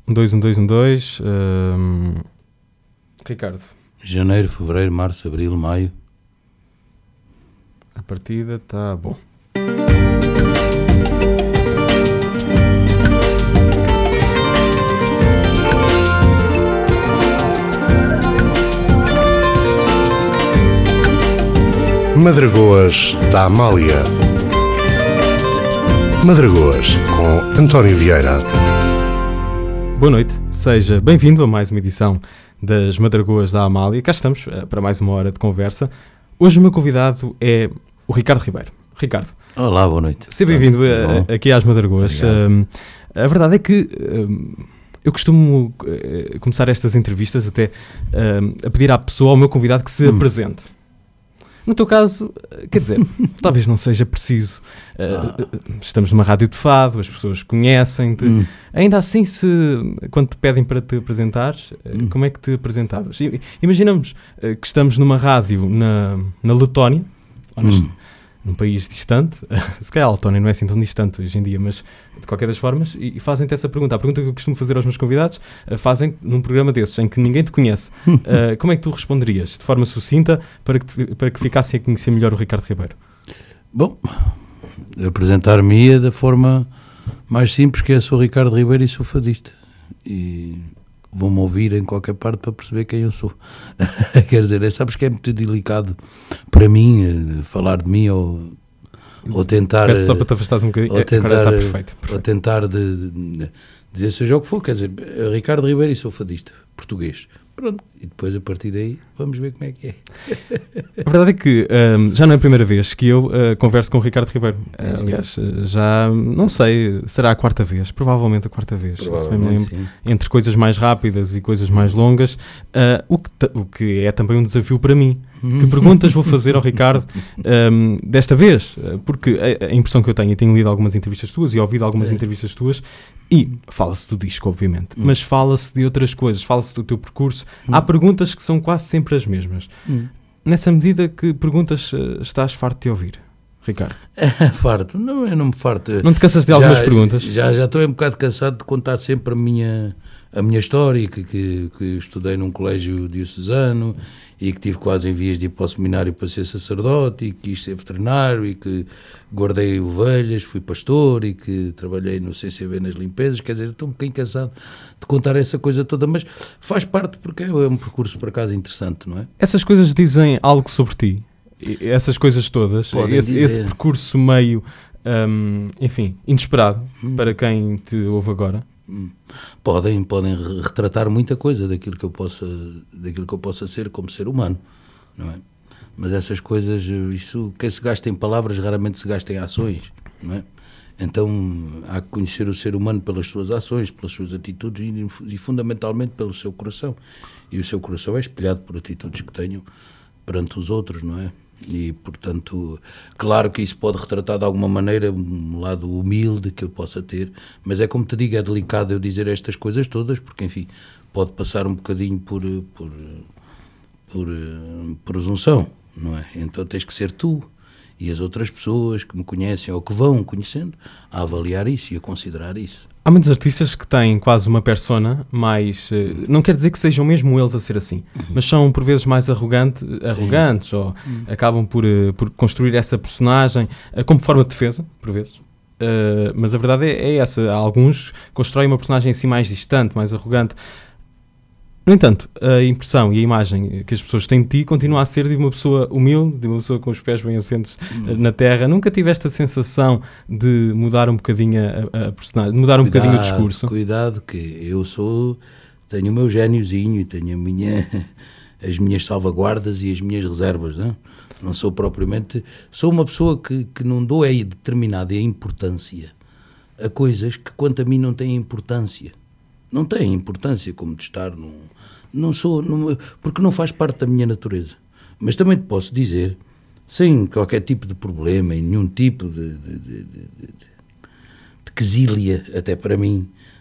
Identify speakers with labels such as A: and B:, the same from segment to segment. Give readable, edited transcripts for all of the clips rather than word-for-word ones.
A: 2, 1, 2, 1, 2. Ricardo.
B: Janeiro, fevereiro, março, abril, maio.
A: A partida está bom.
C: Madragoas da Amália. Madragoas com António Vieira.
A: Boa noite, seja bem-vindo a mais uma edição das Madragoas da Amália. Cá estamos para mais uma hora de conversa. Hoje o meu convidado é o Ricardo Ribeiro. Ricardo.
B: Olá, boa noite.
A: Seja bem-vindo aqui às Madragoas. A verdade é que eu costumo começar estas entrevistas até a pedir à pessoa, ao meu convidado, que se apresente. No teu caso, quer dizer, talvez não seja preciso. Estamos numa rádio de fado, as pessoas conhecem-te. Ainda assim, quando te pedem para te apresentares, como é que te apresentavas? Imaginamos que estamos numa rádio na Letónia, num país distante. Se calhar a Letónia não é assim tão distante hoje em dia, mas de qualquer das formas, e fazem-te essa pergunta. A pergunta que eu costumo fazer aos meus convidados, fazem num programa desses, em que ninguém te conhece. Como é que tu responderias, de forma sucinta, para que ficassem a conhecer melhor o Ricardo Ribeiro?
B: Bom, apresentar-me-ia da forma mais simples, que é: sou Ricardo Ribeiro e sou fadista. E vão-me ouvir em qualquer parte para perceber quem eu sou. Quer dizer, sabes que é muito delicado para mim falar de mim ou tentar...
A: Peço só para te afastares um bocadinho.
B: Ou tentar,
A: agora está perfeito.
B: Ou tentar dizer seja o que for. Quer dizer, Ricardo Ribeiro e sou fadista, português. Pronto, e depois a partir daí vamos ver como é que é.
A: A verdade é que já não é a primeira vez que eu converso com o Ricardo Ribeiro. Aliás, já não sei, será a quarta vez, provavelmente a quarta vez.
B: Provavelmente, sim.
A: Entre coisas mais rápidas e coisas mais longas, o que é também um desafio para mim. Que perguntas vou fazer ao Ricardo desta vez? Porque a impressão que eu tenho lido algumas entrevistas tuas e ouvido algumas entrevistas tuas, e fala-se do disco, obviamente, mas fala-se de outras coisas, fala-se do teu percurso. Há perguntas que são quase sempre as mesmas. Nessa medida, que perguntas estás farto de ouvir, Ricardo?
B: Farto? Não, eu não me farto.
A: Não te cansas de algumas perguntas?
B: Já estou um bocado cansado de contar sempre a minha história, que estudei num colégio diocesano e que tive quase em vias de ir para o seminário para ser sacerdote e que quis ser veterinário e que guardei ovelhas, fui pastor e que trabalhei no CCB nas limpezas. Quer dizer, estou um bocadinho cansado de contar essa coisa toda, mas faz parte porque é um percurso por acaso interessante, não é?
A: Essas coisas dizem algo sobre ti? Essas coisas todas? Esse percurso meio, enfim, inesperado para quem te ouve agora?
B: Podem retratar muita coisa daquilo que eu possa ser como ser humano, não é? Mas essas coisas, isso, quem se gasta em palavras raramente se gasta em ações, não é? Então há que conhecer o ser humano pelas suas ações, pelas suas atitudes e fundamentalmente pelo seu coração. E o seu coração é espelhado por atitudes que tenho perante os outros, não é? E, portanto, claro que isso pode retratar de alguma maneira um lado humilde que eu possa ter, mas é como te digo, é delicado eu dizer estas coisas todas, porque, enfim, pode passar um bocadinho por presunção, não é? Então tens que ser tu e as outras pessoas que me conhecem ou que vão conhecendo a avaliar isso e a considerar isso.
A: Há muitos artistas que têm quase uma persona mais... não quer dizer que sejam mesmo eles a ser assim, mas são por vezes mais arrogantes ou acabam por construir essa personagem como forma de defesa, por vezes. Mas a verdade é essa. Há alguns que constroem uma personagem assim mais distante, mais arrogante. No entanto, a impressão e a imagem que as pessoas têm de ti continua a ser de uma pessoa humilde, de uma pessoa com os pés bem assentos na terra. Nunca tive esta sensação de mudar um bocadinho a personagem, de mudar um bocadinho o discurso?
B: Cuidado, que eu tenho o meu géniozinho e tenho as minhas salvaguardas e as minhas reservas, não? Não sou propriamente... Sou uma pessoa que não dou determinada importância a coisas que, quanto a mim, não têm importância. Não têm importância, como de estar porque não faz parte da minha natureza. Mas também te posso dizer, sem qualquer tipo de problema e nenhum tipo de quesília, até para mim,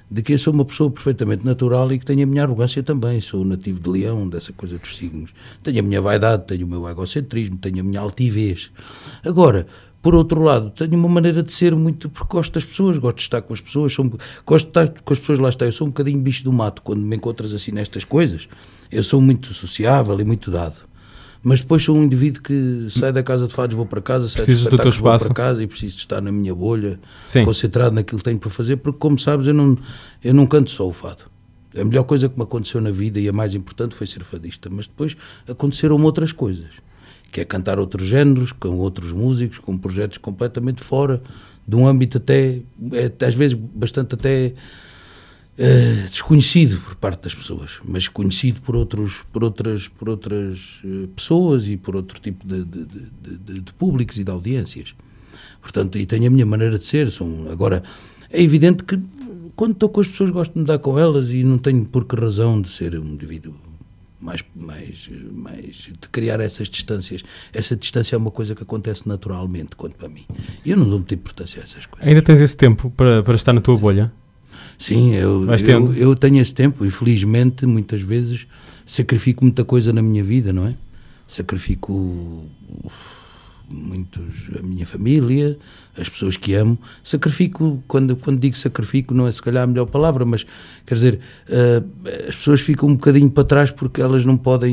B: de que eu sou uma pessoa perfeitamente natural e que tenho a minha arrogância também. Sou nativo de Leão, dessa coisa dos signos. Tenho a minha vaidade, tenho o meu egocentrismo, tenho a minha altivez. Agora, por outro lado, tenho uma maneira de ser muito, porque gosto das pessoas, gosto de estar com as pessoas, gosto de estar com as pessoas, lá está. Eu sou um bocadinho bicho do mato quando me encontras assim nestas coisas. Eu sou muito sociável e muito dado. Mas depois sou um indivíduo que sai da casa de fados, vou para casa, sai de espetáculos, vou para casa e preciso de estar na minha bolha, sim, concentrado naquilo que tenho para fazer, porque, como sabes, eu não canto só o fado. A melhor coisa que me aconteceu na vida e a mais importante foi ser fadista, mas depois aconteceram outras coisas, que é cantar outros géneros, com outros músicos, com projetos completamente fora de um âmbito até, às vezes, bastante até desconhecido por parte das pessoas, mas conhecido por outras pessoas e por outro tipo de públicos e de audiências. Portanto, e tenho a minha maneira de ser. Agora, é evidente que quando estou com as pessoas gosto de me dar com elas e não tenho por que razão de ser um indivíduo mais de criar essas distâncias. Essa distância é uma coisa que acontece naturalmente, quanto para mim. E eu não dou muita importância a essas coisas.
A: Ainda tens esse tempo para estar na tua bolha?
B: Sim, eu tenho esse tempo. Infelizmente, muitas vezes sacrifico muita coisa na minha vida, não é? Sacrifico a minha família, as pessoas que amo. Sacrifico, quando digo sacrifico, não é se calhar a melhor palavra, mas quer dizer, as pessoas ficam um bocadinho para trás porque elas não podem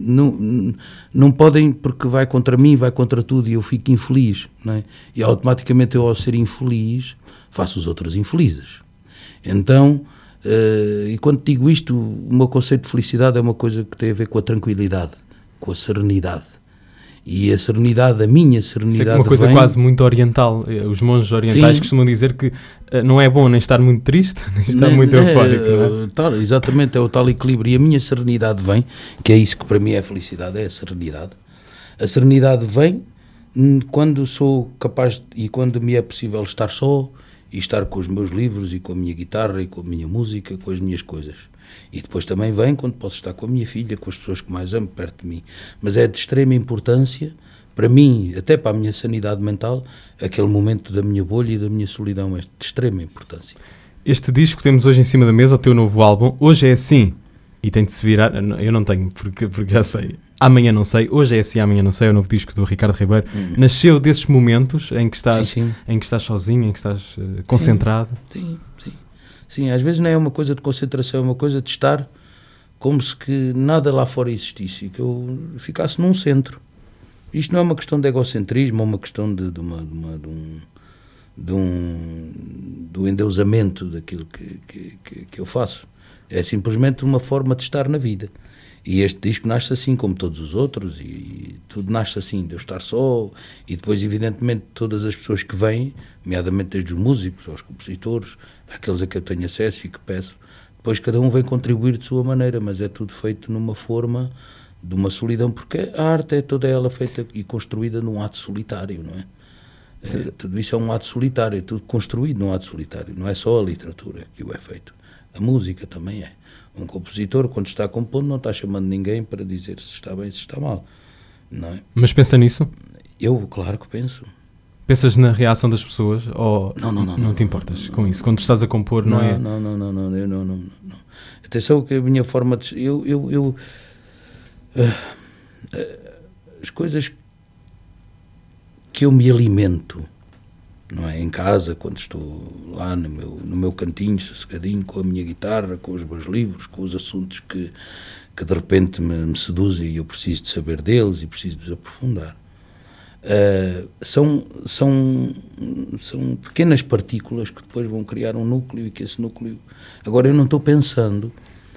B: porque vai contra mim, vai contra tudo e eu fico infeliz, não é? E automaticamente eu, ao ser infeliz, faço os outros infelizes. Então, e quando digo isto, o meu conceito de felicidade é uma coisa que tem a ver com a tranquilidade, com a serenidade. E a serenidade, a minha serenidade,
A: é uma coisa quase muito oriental. Os monges orientais, sim, costumam dizer que não é bom nem estar muito triste, nem estar muito eufórico, não é?
B: Tal, exatamente, é o tal equilíbrio. E a minha serenidade vem, que é isso que para mim é a felicidade, é a serenidade. A serenidade vem quando sou capaz e quando me é possível estar só, e estar com os meus livros e com a minha guitarra e com a minha música, com as minhas coisas. E depois também vem quando posso estar com a minha filha, com as pessoas que mais amo perto de mim. Mas é de extrema importância, para mim, até para a minha sanidade mental, aquele momento da minha bolha e da minha solidão é de extrema importância.
A: Este disco que temos hoje em cima da mesa, o teu novo álbum, hoje é assim, e tem de se virar, eu não tenho, porque já sei. Amanhã não sei, hoje é assim, amanhã não sei, é o novo disco do Ricardo Ribeiro. Nasceu desses momentos em que estás, sim. Em que estás sozinho, em que estás concentrado?
B: Sim, às vezes não é uma coisa de concentração, é uma coisa de estar como se que nada lá fora existisse, que eu ficasse num centro. Isto não é uma questão de egocentrismo, é uma questão do endeusamento daquilo que eu faço. É simplesmente uma forma de estar na vida. E este disco nasce assim, como todos os outros, e tudo nasce assim, de eu estar só, e depois, evidentemente, todas as pessoas que vêm, nomeadamente desde os músicos, aos compositores, aqueles a que eu tenho acesso e que peço, depois cada um vem contribuir de sua maneira, mas é tudo feito numa forma de uma solidão, porque a arte é toda ela feita e construída num ato solitário, não é? Tudo isso é um ato solitário, é tudo construído num ato solitário, não é só a literatura que o é feito, a música também é. Um compositor, quando está compondo, não está chamando ninguém para dizer se está bem, se está mal, não é?
A: Mas pensa nisso?
B: Eu, claro que penso.
A: Pensas na reação das pessoas ou não te importas com isso? Quando estás a compor, não é?
B: Não. Atenção que a minha forma de... as coisas que eu me alimento, não é? Em casa, quando estou lá no meu cantinho, sossegadinho, com a minha guitarra, com os meus livros, com os assuntos que de repente me seduzem e eu preciso de saber deles e preciso de os aprofundar. São pequenas partículas que depois vão criar um núcleo e que esse núcleo... Agora, eu não estou pensando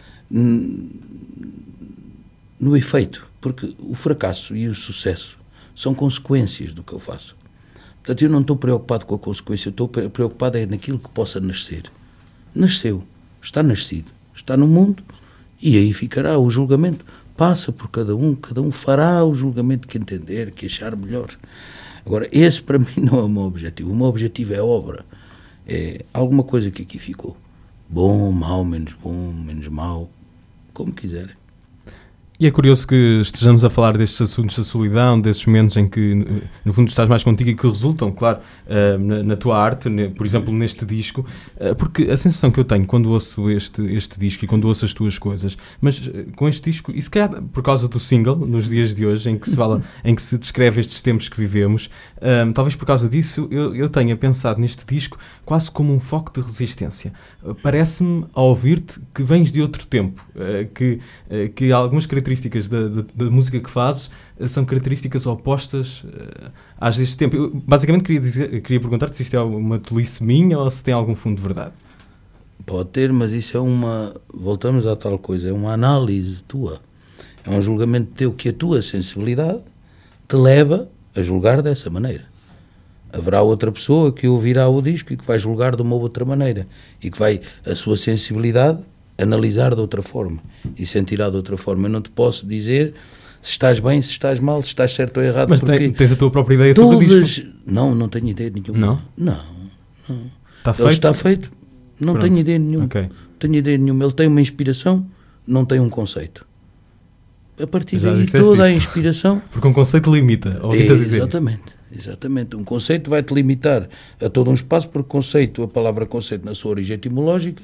B: no efeito, porque o fracasso e o sucesso são consequências do que eu faço. Portanto, eu não estou preocupado com a consequência, eu estou preocupado naquilo que possa nascer. Nasceu, está nascido, está no mundo e aí ficará o julgamento. Passa por cada um fará o julgamento que entender, que achar melhor. Agora, esse para mim não é o meu objetivo. O meu objetivo é a obra. É alguma coisa que aqui ficou. Bom, mau, menos mau, como quiserem.
A: E é curioso que estejamos a falar destes assuntos da solidão, desses momentos em que, no fundo, estás mais contigo e que resultam, claro, na tua arte, por exemplo, neste disco, porque a sensação que eu tenho quando ouço este disco e quando ouço as tuas coisas, mas com este disco, e se calhar por causa do single, nos dias de hoje, em que se fala, em que se descreve estes tempos que vivemos, talvez por causa disso, eu tenha pensado neste disco quase como um foco de resistência. Parece-me, ao ouvir-te, que vens de outro tempo, que algumas características da música que fazes são características opostas às deste tempo. Eu, basicamente queria perguntar-te se isto é uma tolice minha ou se tem algum fundo de verdade.
B: Pode ter, mas isso é voltamos à tal coisa, é uma análise tua, é um julgamento teu que a tua sensibilidade te leva a julgar dessa maneira. Haverá outra pessoa que ouvirá o disco e que vai julgar de uma outra maneira e que vai, a sua sensibilidade, analisar de outra forma e sentirá de outra forma. Eu não te posso dizer se estás bem, se estás mal, se estás certo ou errado.
A: Mas
B: porque
A: tens a tua própria ideia sobre o disco?
B: Não tenho ideia nenhuma. Não.
A: Está feito?
B: Ele está feito, não tenho ideia nenhuma.
A: Okay.
B: Tenho ideia nenhuma. Ele tem uma inspiração, não tem um conceito. A partir
A: Já
B: daí toda a inspiração...
A: Porque um conceito limita, ouvi-te a dizer.
B: Exatamente. Um conceito vai-te limitar a todo um espaço, porque conceito, a palavra conceito na sua origem etimológica,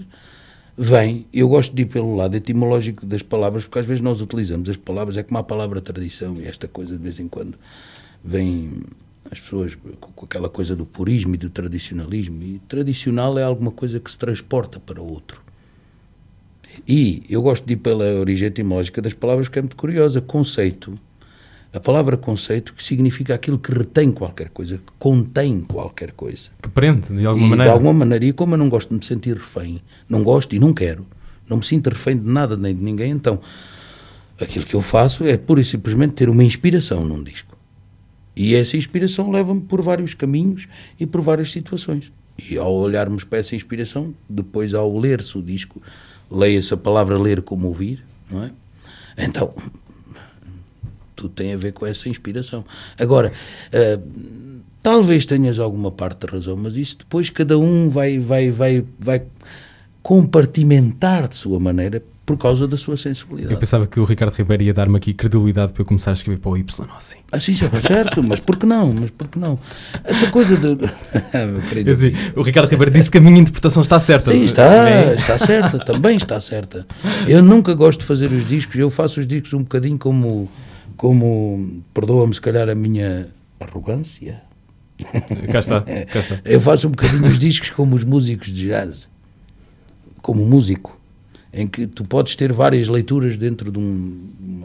B: eu gosto de ir pelo lado etimológico das palavras, porque às vezes nós utilizamos as palavras, é como a palavra tradição, e esta coisa de vez em quando vem as pessoas com aquela coisa do purismo e do tradicionalismo, e tradicional é alguma coisa que se transporta para outro. E eu gosto de ir pela origem etimológica das palavras, que é muito curiosa. Conceito, a palavra conceito, que significa aquilo que retém qualquer coisa, que contém qualquer coisa.
A: Que prende, de alguma maneira.
B: De alguma maneira, e como eu não gosto de me sentir refém, não gosto e não quero, não me sinto refém de nada nem de ninguém, então aquilo que eu faço é pura e simplesmente ter uma inspiração num disco. E essa inspiração leva-me por vários caminhos e por várias situações. E ao olharmos para essa inspiração, depois ao ler-se o disco, leia-se a palavra ler como ouvir, não é? Então, tudo tem a ver com essa inspiração. Agora, talvez tenhas alguma parte de razão, mas isso depois cada um vai compartimentar de sua maneira por causa da sua sensibilidade.
A: Eu pensava que o Ricardo Ribeiro ia dar-me aqui credibilidade para eu começar a escrever para o Y, assim.
B: Assim, certo, mas por que não? Essa coisa de...
A: Assim, o Ricardo Ribeiro disse que a minha interpretação está certa.
B: Sim, está certa, também está certa. Eu nunca gosto de fazer os discos, eu faço os discos um bocadinho como perdoa-me se calhar a minha arrogância.
A: Cá está.
B: Eu faço um bocadinho os discos como os músicos de jazz, como músico, em que tu podes ter várias leituras dentro de um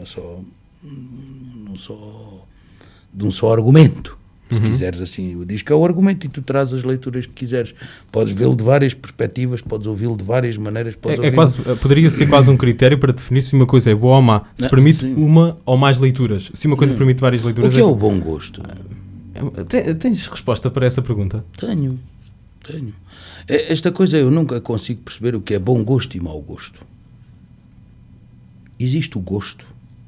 B: só argumento. Se quiseres assim, o disco é o argumento e tu traz as leituras que quiseres. Podes vê-lo de várias perspectivas, podes ouvi-lo de várias maneiras.
A: Poderia ser quase um critério para definir se uma coisa é boa ou má. Se permite uma ou mais leituras. Se uma coisa permite várias leituras...
B: O que é o bom gosto?
A: Tens resposta para essa pergunta?
B: Tenho. Esta coisa eu nunca consigo perceber o que é bom gosto e mau gosto. Existe o gosto.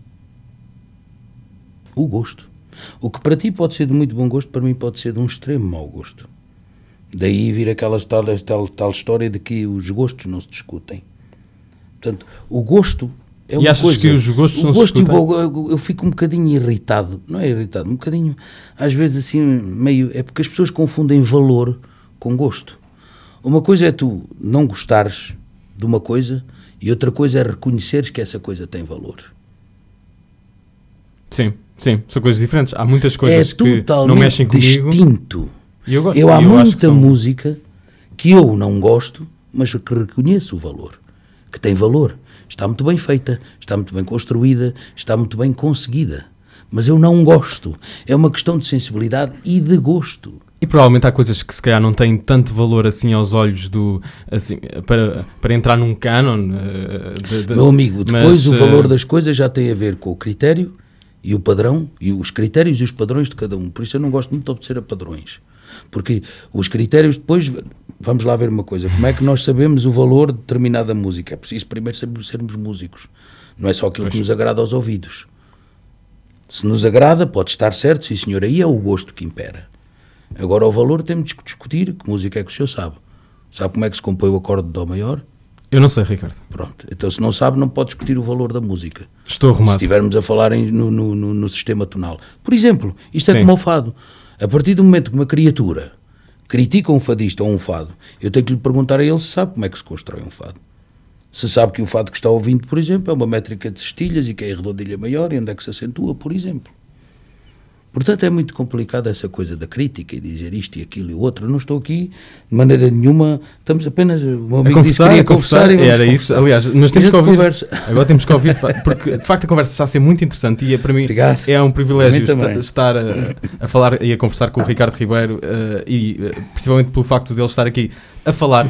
B: O gosto. O que para ti pode ser de muito bom gosto, para mim pode ser de um extremo mau gosto. Daí vir aquela tal história de que os gostos não se discutem. Portanto, o gosto é uma coisa... E achas
A: que os gostos não se discutem?
B: Eu fico um bocadinho irritado. Não é irritado, um bocadinho... Às vezes assim, meio... É porque as pessoas confundem valor com gosto. Uma coisa é tu não gostares de uma coisa e outra coisa é reconheceres que essa coisa tem valor.
A: Sim, são coisas diferentes. Há muitas coisas que não mexem comigo.
B: Distinto. Há muita música que eu não gosto, mas que reconheço o valor, que tem valor. Está muito bem feita, está muito bem construída, está muito bem conseguida. Mas eu não gosto. É uma questão de sensibilidade e de gosto.
A: E provavelmente há coisas que se calhar não têm tanto valor assim aos olhos para entrar num canon.
B: Meu amigo, depois o valor das coisas já tem a ver com o critério e o padrão, e os critérios e os padrões de cada um. Por isso eu não gosto muito de obedecer a padrões. Porque os critérios depois, vamos lá ver uma coisa, como é que nós sabemos o valor de determinada música? É preciso primeiro sermos músicos. Não é só aquilo que nos agrada aos ouvidos. Se nos agrada, pode estar certo, sim senhor, aí é o gosto que impera. Agora o valor temos de discutir que música é que o senhor sabe. Sabe como é que se compõe o acorde de Dó maior?
A: Eu não sei, Ricardo.
B: Pronto, então se não sabe não pode discutir o valor da música.
A: Estou arrumado.
B: Se estivermos a falar no sistema tonal. Por exemplo, isto é
A: Sim.
B: como o fado. A partir do momento que uma criatura critica um fadista ou um fado, eu tenho que lhe perguntar a ele se sabe como é que se constrói um fado. Se sabe que o fado que está ouvindo, por exemplo, é uma métrica de cestilhas e que é a redondilha maior e onde é que se acentua, por exemplo. Portanto, é muito complicado essa coisa da crítica e dizer isto e aquilo e o outro. Eu não estou aqui de maneira nenhuma, estamos apenas, o meu amigo disse que queria conversar e vamos
A: era
B: conversar.
A: isso, aliás, nós temos que ouvir,
B: conversa.
A: agora temos que ouvir, porque de facto a conversa está a ser muito interessante e para mim
B: Obrigado.
A: é um privilégio
B: Para mim também.
A: estar a falar e a conversar com o Ricardo Ribeiro principalmente pelo facto de ele estar aqui a falar.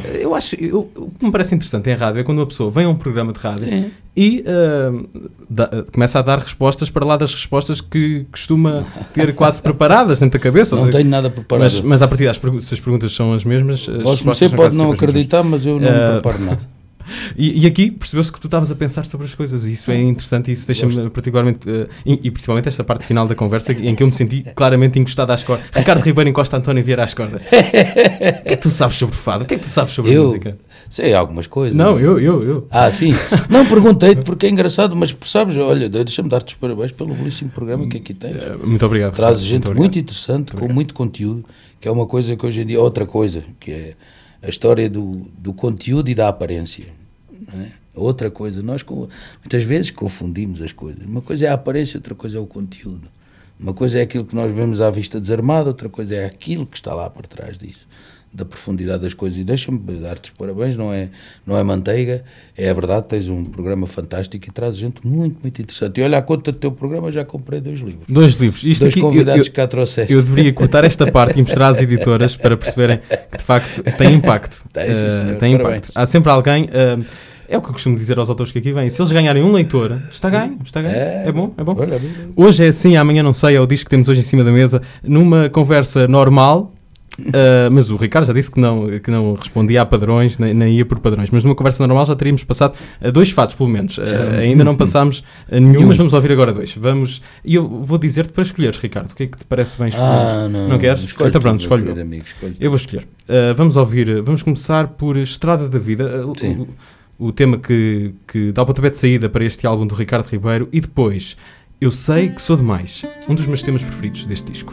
A: O que me parece interessante em rádio é quando uma pessoa vem a um programa de rádio e começa a dar respostas para lá das respostas que costuma ter quase preparadas dentro da cabeça.
B: Não tenho nada preparado.
A: Mas a partir se as perguntas são as mesmas,
B: Você pode não acreditar, mas eu não me preparo nada.
A: E aqui percebeu-se que tu estavas a pensar sobre as coisas e isso é interessante e isso deixa-me particularmente e principalmente esta parte final da conversa em que eu me senti claramente encostado às cordas. Ricardo Ribeiro encosta António Vieira às cordas. O que é que tu sabes sobre fado? O que é que tu sabes sobre música?
B: Sei algumas coisas.
A: Não, eu.
B: Ah, sim. Não, perguntei-te porque é engraçado, mas sabes, olha, deixa-me dar-te os parabéns pelo belíssimo programa que aqui tens.
A: Muito obrigado.
B: Trazes gente muito interessante, com muito conteúdo, que é uma coisa que hoje em dia, outra coisa, que é a história do conteúdo e da aparência. Não é? Outra coisa, nós muitas vezes confundimos as coisas. Uma coisa é a aparência, outra coisa é o conteúdo. Uma coisa é aquilo que nós vemos à vista desarmada, outra coisa é aquilo que está lá por trás disso, da profundidade das coisas. E deixa-me dar-te os parabéns, não é manteiga, é a verdade, tens um programa fantástico e traz gente muito, muito interessante. E olha, à conta do teu programa já comprei 2 livros.
A: 2 livros. Isto
B: 2
A: aqui,
B: convidados que cá trouxeste.
A: Eu deveria cortar esta parte e mostrar às editoras para perceberem que de facto tem impacto. Tem impacto. Há sempre alguém... é o que eu costumo dizer aos autores que aqui vêm. Se eles ganharem um leitor, está ganho. É bom.
B: Olha,
A: hoje é assim, amanhã não sei, é o disco que temos hoje em cima da mesa, numa conversa normal, mas o Ricardo já disse que não respondia a padrões, nem ia por padrões, mas numa conversa normal já teríamos passado 2 fatos, pelo menos. Ainda não passámos nenhum, mas vamos ouvir agora 2. E eu vou dizer-te para escolheres, Ricardo, o que é que te parece bem escolher?
B: Não
A: queres? Então pronto, escolho. Eu vou escolher. Vamos começar por Estrada da Vida.
B: Sim.
A: O tema que dá o pontapé de saída para este álbum do Ricardo Ribeiro, e depois Eu Sei Que Sou Demais, um dos meus temas preferidos deste disco.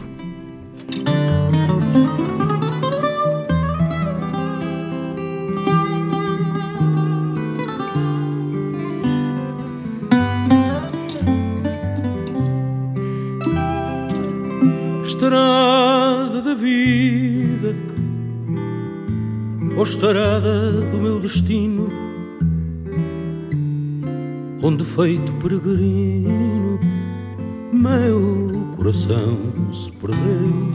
D: Estrada da vida, ou estrada do meu destino, onde feito peregrino meu coração se perdeu.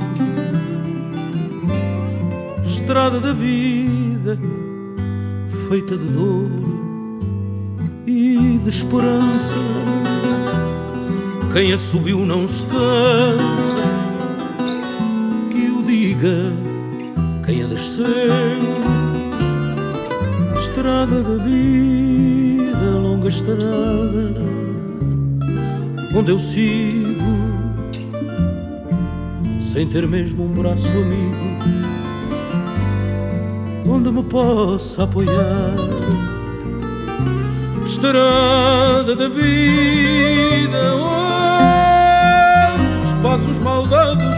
D: Estrada da vida, feita de dor e de esperança, quem a subiu não se cansa, que o diga quem a desceu. Estrada da vida, longa estrada, onde eu sigo, sem ter mesmo um braço amigo, onde me possa apoiar. Estrada da vida, onde os passos maldados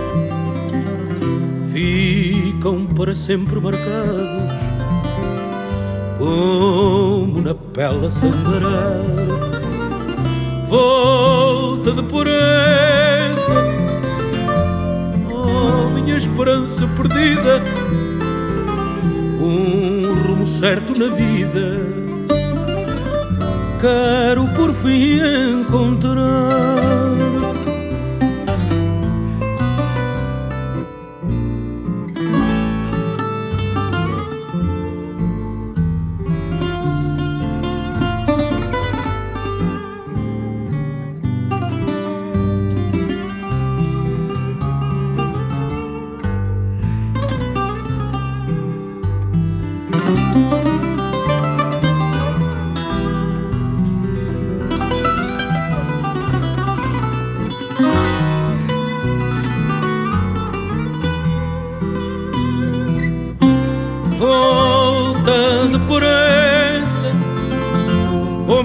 D: ficam para sempre marcados, como na pele a sangrar. Volta de pureza, oh minha esperança perdida, um rumo certo na vida, quero por fim encontrar.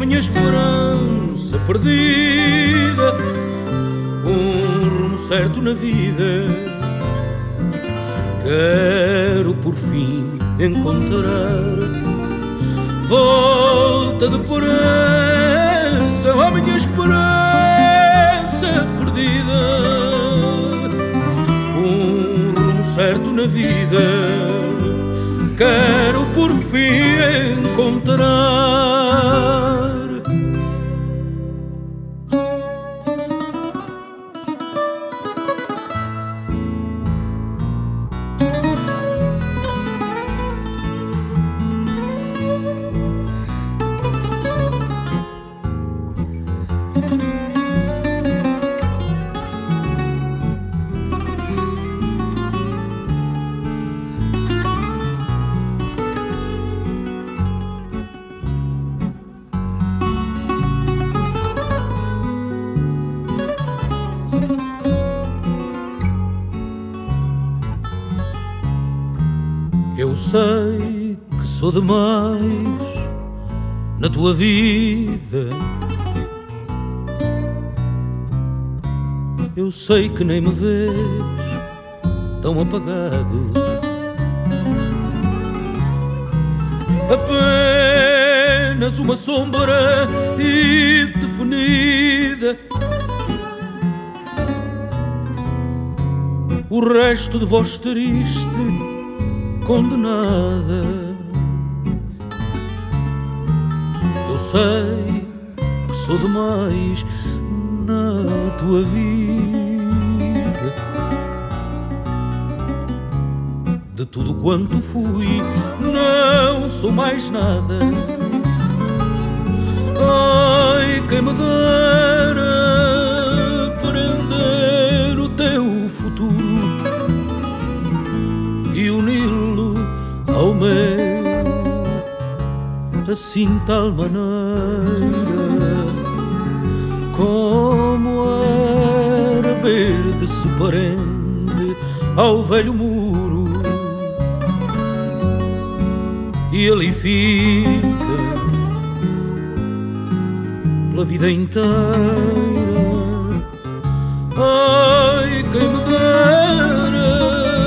D: minha esperança perdida, um rumo certo na vida, quero por fim encontrar volta de esperança à minha esperança perdida, um rumo certo na vida, quero por fim encontrar. Eu sei que sou demais na tua vida, eu sei que nem me vês tão apagado, apenas uma sombra indefinida, o resto de voz triste condenada. Eu sei que sou demais na tua vida, de tudo quanto fui não sou mais nada. Ai, quem me dera prender o teu futuro e uni-lo ao meu, assim tal maneira como a era verde se prende ao velho muro e ali fica pela vida inteira. Ai, quem me dera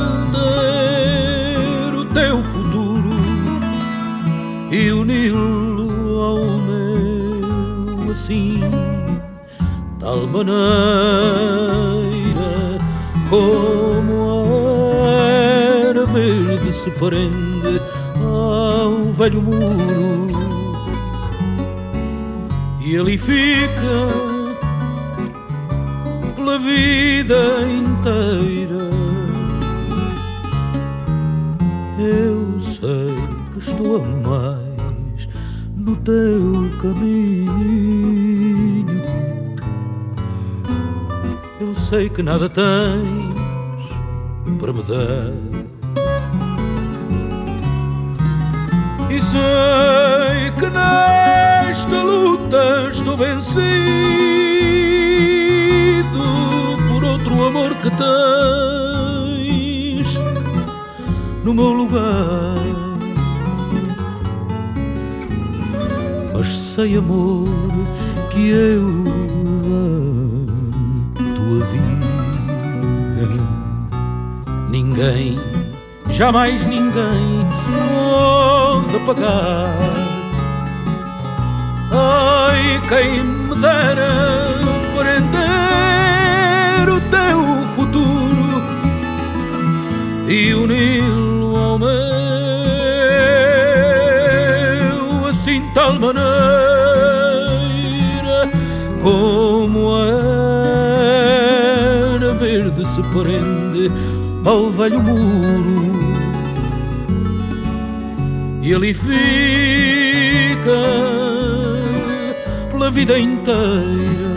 D: prender o teu futuro e uni-lo ao meu, assim tal maneira como a era verde se prende ao velho muro e ali fica pela vida inteira. Eu sei que estou a mais no teu caminho, eu sei que nada tens para me dar e sei que nesta luta estou vencido por outro amor que tens no meu lugar. Mas sei, amor, que eu da tua vida ninguém, jamais ninguém pode apagar. Ai, quem me dera prender o teu futuro e uni-lo ao meu, assim tal maneira como a era verde se prende ao velho muro e ali fica pela vida inteira.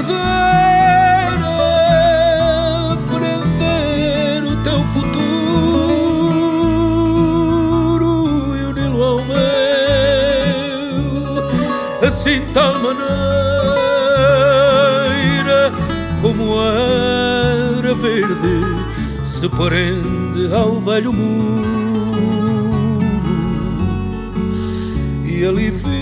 D: madeira prender o teu futuro e uni-lo ao meu, assim tal maneira como a era verde se prende ao velho muro e ali fica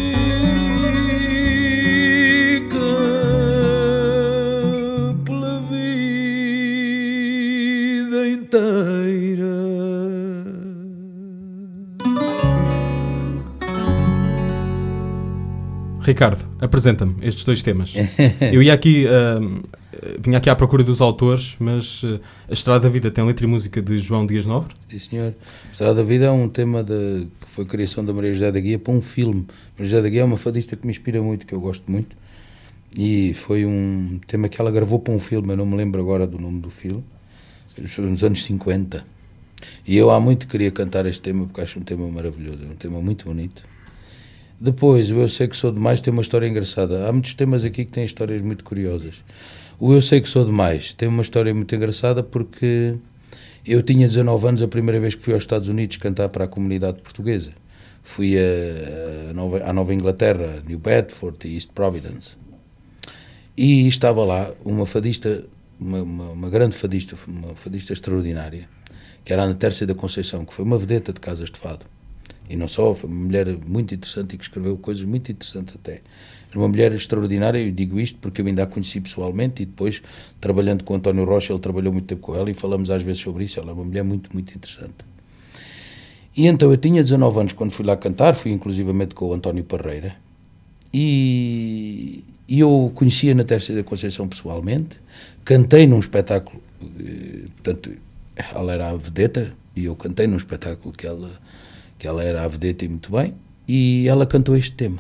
D: pela vida inteira.
A: Ricardo, apresenta-me estes dois temas. Eu ia aqui, vinha aqui à procura dos autores, mas A Estrada da Vida tem letra e música de João Dias Nobre.
B: Sim, senhor. A Estrada da Vida é um tema que foi a criação da Maria José da Guia para um filme. Maria José da Guia é uma fadista que me inspira muito, que eu gosto muito, e foi um tema que ela gravou para um filme, eu não me lembro agora do nome do filme, nos anos 50. E eu há muito queria cantar este tema, porque acho um tema maravilhoso, é um tema muito bonito. Depois, o Eu Sei Que Sou Demais tem uma história engraçada. Há muitos temas aqui que têm histórias muito curiosas. O Eu Sei Que Sou Demais tem uma história muito engraçada porque eu tinha 19 anos a primeira vez que fui aos Estados Unidos cantar para a comunidade portuguesa. Fui à Nova Inglaterra, New Bedford e East Providence. E estava lá uma fadista, uma grande fadista, uma fadista extraordinária, que era a Ana Tércia da Conceição, que foi uma vedeta de casas de fado. E não só, foi uma mulher muito interessante e que escreveu coisas muito interessantes até. Era uma mulher extraordinária, eu digo isto porque eu ainda a conheci pessoalmente e depois, trabalhando com o António Rocha, ele trabalhou muito tempo com ela e falamos às vezes sobre isso. Ela é uma mulher muito, muito interessante. E então eu tinha 19 anos quando fui lá cantar, fui inclusivamente com o António Parreira, e eu conhecia a Ana Tércia da Conceição pessoalmente, cantei num espetáculo, portanto, ela era a vedeta, e eu cantei num espetáculo que ela era a vedeta e muito bem, e ela cantou este tema.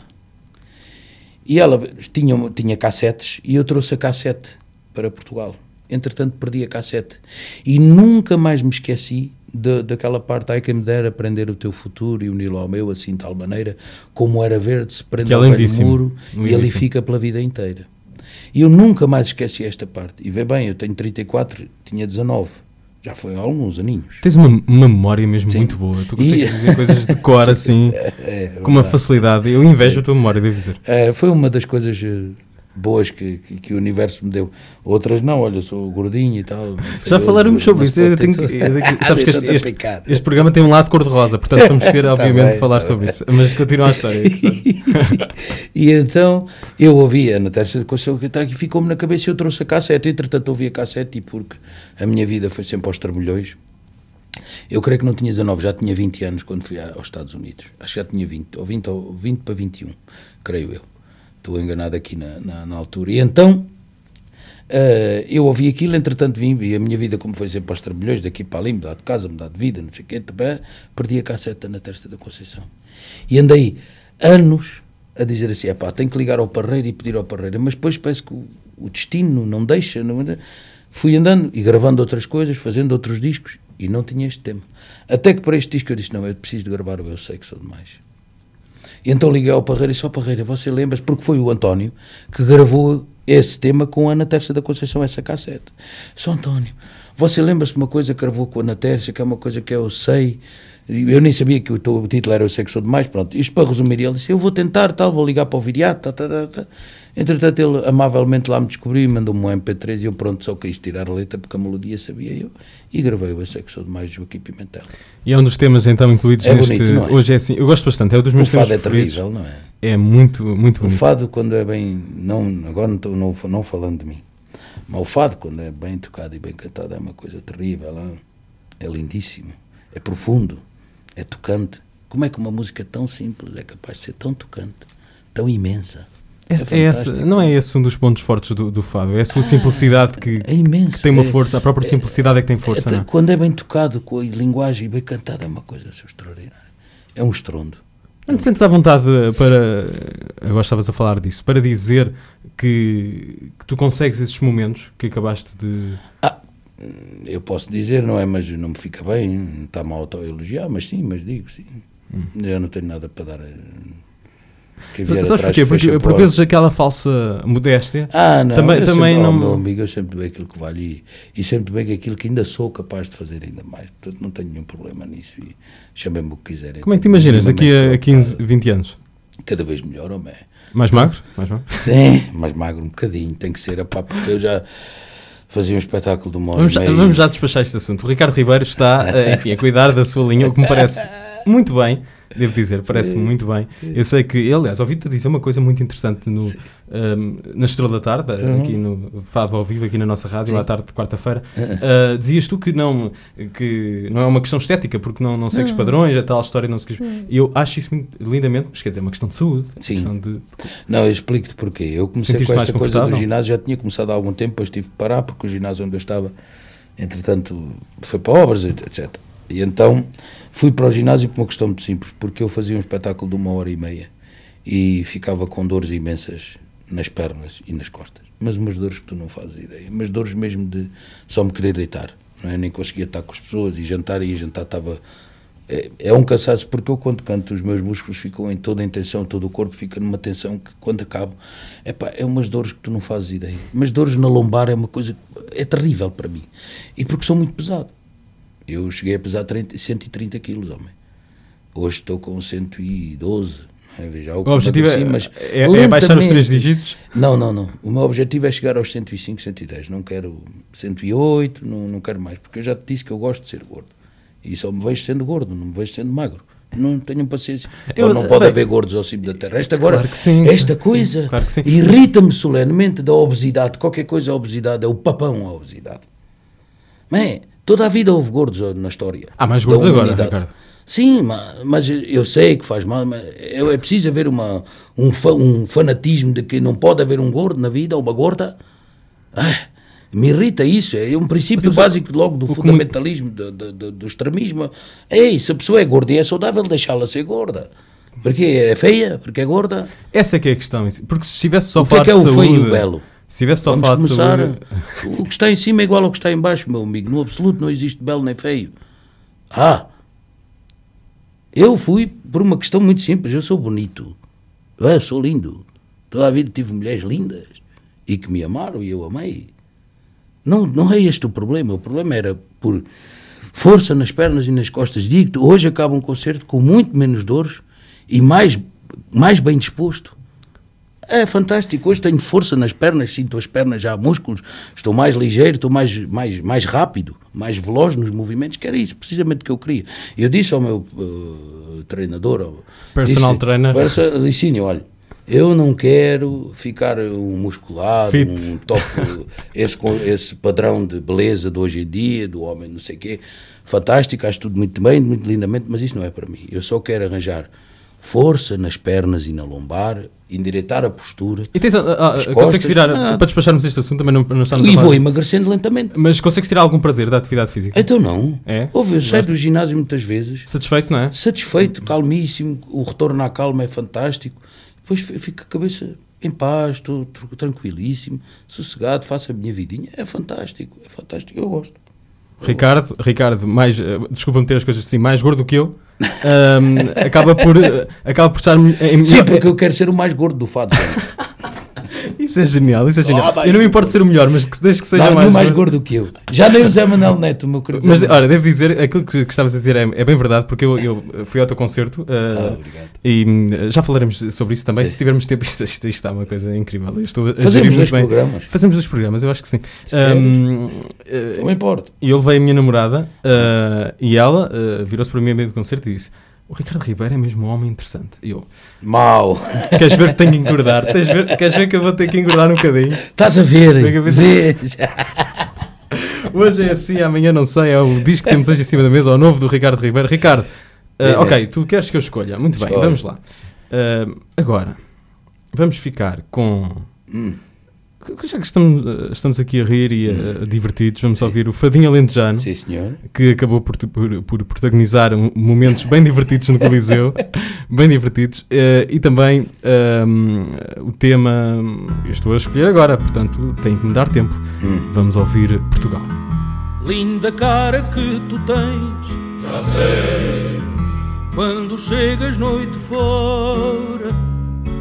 B: E ela tinha cassetes, e eu trouxe a cassete para Portugal. Entretanto, perdi a cassete. E nunca mais me esqueci daquela parte, ai quem me dera aprender o teu futuro e uni-lo ao meu, assim de tal maneira, como era verde, se prende ao velho muro, e ali fica pela vida inteira. E eu nunca mais esqueci esta parte. E vê bem, eu tenho 34, tinha 19. Já foi há alguns aninhos.
A: Tens uma memória mesmo muito boa. Tu consegues dizer coisas de cor assim, com uma facilidade. Eu invejo a tua memória, devo dizer.
B: Foi uma das coisas boas que o universo me deu. Outras não, olha, sou gordinho e tal.
A: Já falaremos sobre isso. Sabes que este programa tem um lado cor-de-rosa, portanto vamos ter, obviamente, de falar sobre isso. Mas continua a história.
B: E então eu ouvia na terceira coisa que ficou-me na cabeça e eu trouxe a cassete. Entretanto, ouvi a cassete e porque a minha vida foi sempre aos trambolhões. Eu creio que não tinha 19, já tinha 20 anos quando fui aos Estados Unidos. Acho que já tinha 20 para 21, creio eu. Estou enganado aqui na altura. E então, eu ouvi aquilo, entretanto vim, e a minha vida, como foi sempre aos trambolhões, daqui para ali, mudar de casa, mudar de vida, não sei o quê, perdi a cassete na Tércia da Conceição. E andei anos a dizer assim, tenho que ligar ao Parreira e pedir ao Parreira, mas depois parece que o destino não deixa. Fui andando e gravando outras coisas, fazendo outros discos, e não tinha este tema. Até que para este disco eu disse, não, eu preciso de gravar o Eu Sei Que Sou Demais. E então liguei ao Parreira e disse, Parreira, você lembra-se? Porque foi o António que gravou esse tema com a Ana Tércia da Conceição, essa cassete. Só António, você lembra-se de uma coisa que gravou com a Ana Tércia, que é uma coisa que eu sei, eu nem sabia que o título era Eu Sei Que Sou Demais, pronto, isto para resumir, ele disse, eu vou tentar, vou ligar para o Viriato, Entretanto ele amavelmente lá me descobriu e mandou-me um MP3 e eu pronto, só quis tirar a letra porque a melodia sabia eu, e gravei o Eu Sei Que Sou Demais de Joaquim Pimentel.
A: E é um dos temas então incluídos neste...
B: Bonito, não é?
A: Hoje é assim, eu gosto bastante, é um dos meus temas preferidos.
B: O fado é terrível, não é?
A: É muito, muito bonito.
B: O fado quando é bem, agora não falando de mim, mas o fado quando é bem tocado e bem cantado é uma coisa terrível, é lindíssimo, é profundo, é tocante. Como é que uma música tão simples é capaz de ser tão tocante, tão imensa?
A: Não é esse um dos pontos fortes do fado, é a sua simplicidade que
B: imenso,
A: tem uma força, a própria simplicidade é que tem força. Não?
B: Quando é bem tocado, com a linguagem bem cantada, é uma coisa extraordinária, é um estrondo.
A: Não te sentes à vontade para, agora estavas a falar disso, para dizer que tu consegues esses momentos que acabaste de...
B: Eu posso dizer, não é, mas não me fica bem, está-me a auto-elogiar, mas sim, mas digo, sim. Eu não tenho nada para dar... Quem vier
A: Sabes
B: atrás
A: porquê?
B: fecha
A: Porque
B: a
A: por
B: porta.
A: vezes aquela falsa modéstia
B: Não,
A: também não...
B: meu amigo, eu sempre bem aquilo que vale e sempre bem aquilo que ainda sou capaz de fazer ainda mais. Portanto, não tenho nenhum problema nisso e chamem-me o que quiserem.
A: Como é que te imaginas daqui a 15, 20 anos?
B: Cada vez melhor, homem.
A: Mais magro? Mais magro?
B: Sim, mais magro um bocadinho, tem que ser, porque eu já fazia um espetáculo de uma hora e meia.
A: Vamos já despachar este assunto. O Ricardo Ribeiro está, enfim, a cuidar da sua linha, o que me parece muito bem, devo dizer, parece-me muito bem. Eu sei que ele, aliás, ouvi-te dizer uma coisa muito interessante na Estrela da Tarde, aqui no Fado ao Vivo, aqui na nossa rádio, à tarde de quarta-feira. Dizias tu que não é uma questão estética, porque não segues padrões, a tal história não segues. E eu acho isso muito lindamente, mas quer dizer, é uma questão de saúde.
B: Sim.
A: Questão
B: Não, eu explico-te porquê. Eu comecei
A: Sentiste
B: com
A: mais
B: esta coisa do
A: confortável?
B: ginásio, já tinha começado há algum tempo, depois tive que parar, porque o ginásio onde eu estava, entretanto, foi para obras, etc. E então fui para o ginásio por uma questão muito simples, porque eu fazia um espetáculo de uma hora e meia e ficava com dores imensas nas pernas e nas costas. Mas umas dores que tu não fazes ideia. Umas dores mesmo de só me querer deitar. Não é? Nem conseguia estar com as pessoas e a jantar estava... É um cansaço, porque eu quando canto os meus músculos ficam em toda a tensão, todo o corpo fica numa tensão que quando acabo, é umas dores que tu não fazes ideia. Mas dores na lombar é uma coisa... é terrível para mim. E porque sou muito pesado. Eu cheguei a pesar 130 quilos, homem. Hoje estou com 112. Veja,
A: O objetivo é baixar os 3 dígitos?
B: Não. O meu objetivo é chegar aos 105, 110. Não quero 108, não quero mais. Porque eu já te disse que eu gosto de ser gordo. E só me vejo sendo gordo, não me vejo sendo magro. Não tenho paciência. Não pode haver gordos ao cimo da terra. Claro que sim, esta coisa irrita-me solenemente da obesidade. Qualquer coisa é obesidade, é o papão a obesidade. Toda a vida houve gordos na história.
A: Há mais gordos agora, Ricardo.
B: Sim, mas eu sei que faz mal, mas é preciso haver um fanatismo de que não pode haver um gordo na vida, ou uma gorda. Me irrita isso, é um princípio básico logo do fundamentalismo, do extremismo. Se a pessoa é gorda e é saudável, deixá-la ser gorda. Porque é feia, porque é gorda.
A: Essa é que é a questão, porque se estivesse só a
B: falar de saúde... O que é o feio e o belo?
A: Se tivesse só falado de saúde...
B: O que está em cima é igual ao que está em baixo, meu amigo. No absoluto não existe belo nem feio. Eu fui por uma questão muito simples. Eu sou bonito. Eu sou lindo. Toda a vida tive mulheres lindas e que me amaram e eu amei. Não é este o problema. O problema era por força nas pernas e nas costas. Digo-te, hoje acabo um concerto com muito menos dores e mais bem disposto. É fantástico, hoje tenho força nas pernas, sinto as pernas já músculos, estou mais ligeiro, estou mais rápido, mais veloz nos movimentos, que era isso precisamente que eu queria. Eu disse ao meu treinador,
A: personal trainer,
B: Licínio, olha, eu não quero ficar um musculado, um top, esse padrão de beleza de hoje em dia, do homem não sei o quê, fantástico, acho tudo muito bem, muito lindamente, mas isso não é para mim. Eu só quero arranjar força nas pernas e na lombar, endireitar a postura.
A: E tens, consegues tirar, para despacharmos este assunto, também não estamos
B: e vou emagrecendo lentamente.
A: Mas consegues tirar algum prazer da atividade física?
B: Então não.
A: É?
B: Eu saio do ginásio muitas vezes.
A: Satisfeito, não é?
B: Satisfeito, calmíssimo, o retorno à calma é fantástico. Depois fico a cabeça em paz, estou tranquilíssimo, sossegado, faço a minha vidinha. É fantástico, eu gosto.
A: Ricardo, desculpa-me ter as coisas assim, mais gordo que eu. Acaba por estar
B: Sim, porque eu quero ser o mais gordo do fado.
A: Isso é genial. Eu não me importo ser o melhor, mas desde que seja
B: mais gordo que eu. Já nem o Zé Manuel Neto, meu querido.
A: Mas olha, devo dizer, aquilo que estavas a dizer é bem verdade, porque eu fui ao teu concerto e já falaremos sobre isso também. Sim. Se tivermos tempo, isto está uma coisa incrível.
B: Fazemos 2 programas.
A: Fazemos 2 programas, eu acho que sim.
B: Não me importa.
A: E eu levei a minha namorada e ela virou-se para mim a meio do concerto e disse: o Ricardo Ribeiro é mesmo um homem interessante. E eu...
B: Mau.
A: Queres ver que tenho que engordar? Queres ver que eu vou ter que engordar um bocadinho?
B: Estás a ver?
A: Hoje é assim, amanhã não sei. É o disco que temos hoje em cima da mesa, o novo do Ricardo Ribeiro. Ricardo, ok, tu queres que eu escolha? Muito bem, vamos lá. Agora, vamos ficar com... Já que estamos aqui a rir e divertidos, vamos ouvir o Fadinho Alentejano.
B: Sim, senhor.
A: Que acabou por protagonizar momentos bem divertidos no Coliseu, bem divertidos, e também o tema, eu estou a escolher agora, portanto tenho que me dar tempo. Vamos ouvir Portugal.
D: Linda cara que tu tens, já sei, quando chegas noite fora,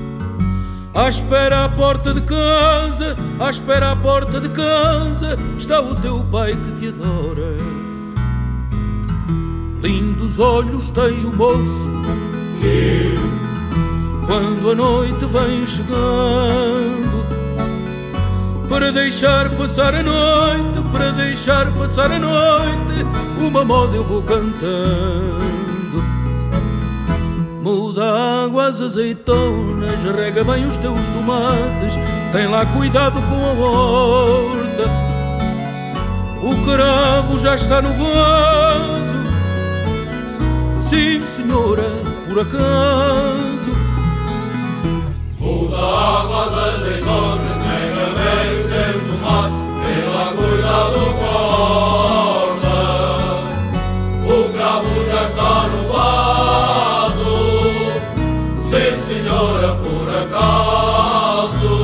D: À espera à porta de casa, à espera à porta de casa, está o teu pai que te adora. Lindos olhos tem o moço, quando a noite vem chegando, para deixar passar a noite, para deixar passar a noite, uma moda eu vou cantando. Muda água às azeitonas, rega bem os teus tomates, tem lá cuidado com a horta. O cravo já está no vaso, sim senhora, por acaso.
E: Muda água às azeitonas, rega bem os teus tomates, tem lá cuidado com a horta. O cravo já está no vaso, sim senhora, por acaso.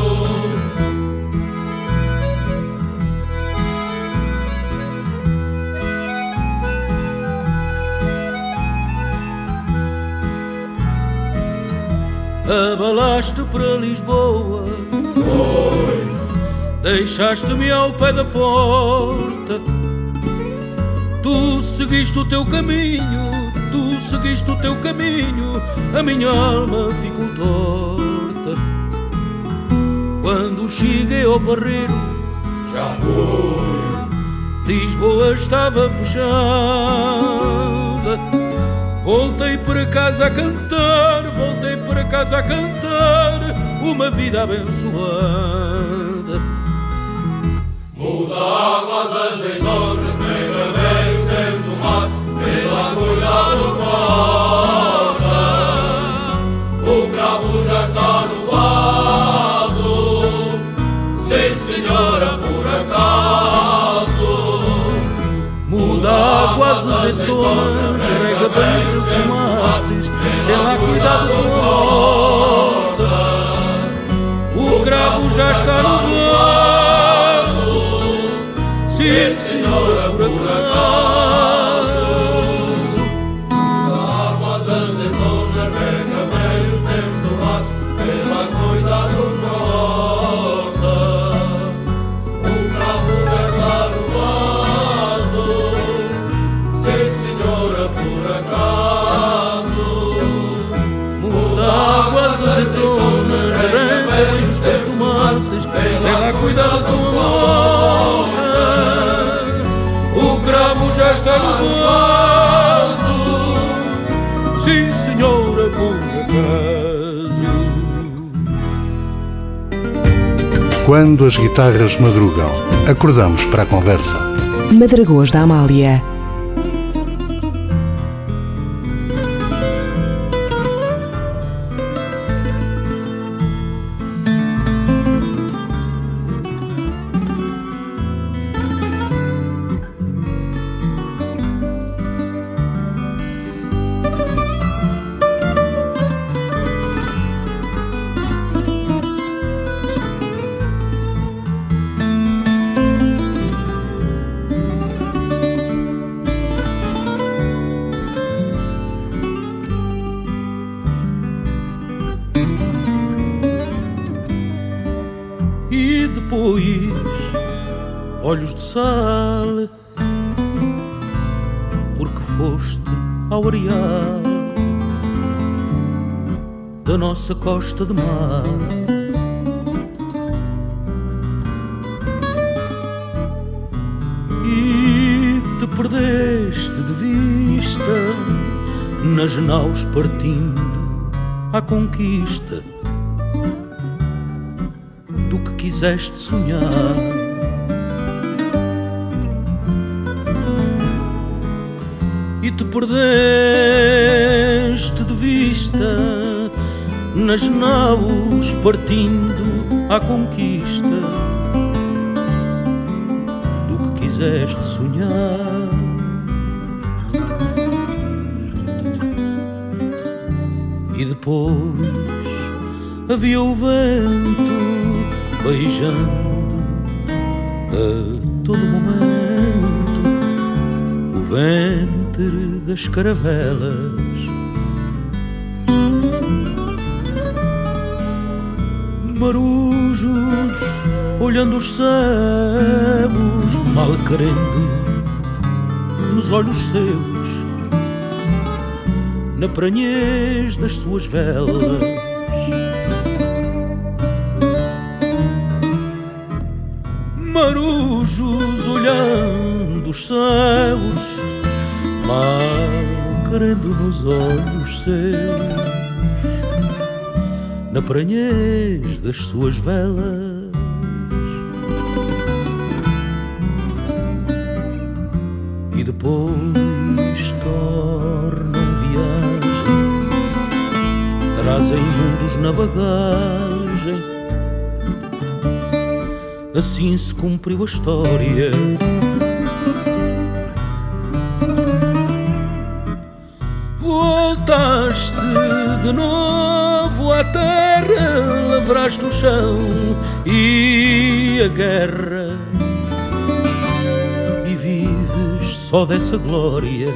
D: Abalaste para Lisboa, deixaste-me ao pé da porta. Tu seguiste o teu caminho, tu seguiste o teu caminho, a minha alma ficou torta. Quando cheguei ao Barreiro,
E: Já fui,
D: Lisboa estava fechada. Voltei para casa a cantar, voltei para casa a cantar, uma vida abençoada.
E: muda água às azeitonas, rega bem os teus tomates, tem lá cuidado com a horta. O cravo já está no vaso, sim senhora, por acaso.
D: Muda água às azeitonas, rega bem os teus tomates, tem lá cuidado com a horta. O cravo já está no vaso, sim senhora, por acaso.
E: Água às azeitonas, rega bem os teus tomates, tem lá cuidado com a horta. O cravo já está no vaso, sim senhora, por acaso.
D: Muda água às azeitonas, rega bem os teus tomates, tem lá cuidado com a horta. O cravo já está no vaso, sim senhora, por acaso.
C: Quando as guitarras madrugam, acordamos para a conversa.
F: Madragoas da Amália.
D: E depois, olhos de sal, porque foste ao areal da nossa costa de mar. E te perdeste de vista nas naus partindo à conquista do que quiseste sonhar. E te perdeste de vista nas naus partindo à conquista do que quiseste sonhar. E depois havia o vento beijando a todo momento o ventre das caravelas. marujos olhando os céus, mal querendo nos olhos seus, na pranhez das suas velas. Marujos olhando os céus, mal querendo nos olhos seus, na pranhez das suas velas. E depois tornam viagem, trazem mundos na bagagem. Assim se cumpriu a história. Voltaste de novo à terra, lavraste o chão e a guerra, e vives só dessa glória.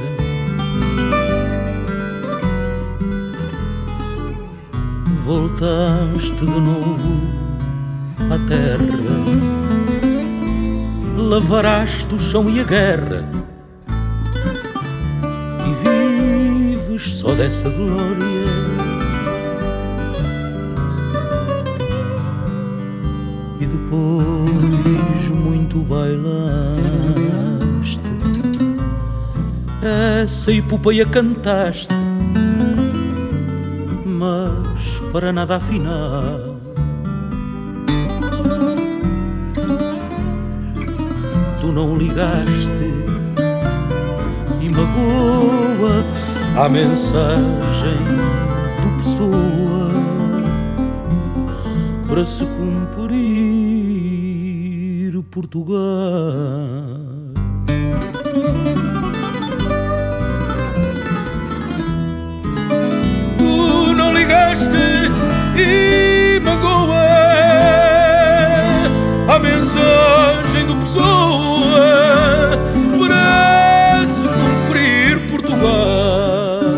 D: Voltaste de novo à terra, lavraste o chão e a guerra, e vives só dessa glória. E depois muito bailaste, essa epopeia cantaste, mas para nada afinar. Tu não ligaste e magoa a mensagem do Pessoa para se cumprir Portugal. Tu não ligaste e magoa a mensagem do Pessoa para se cumprir Portugal.